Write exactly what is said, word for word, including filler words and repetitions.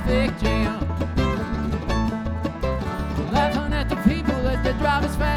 traffic jam. Laughing at the people as they drive as fast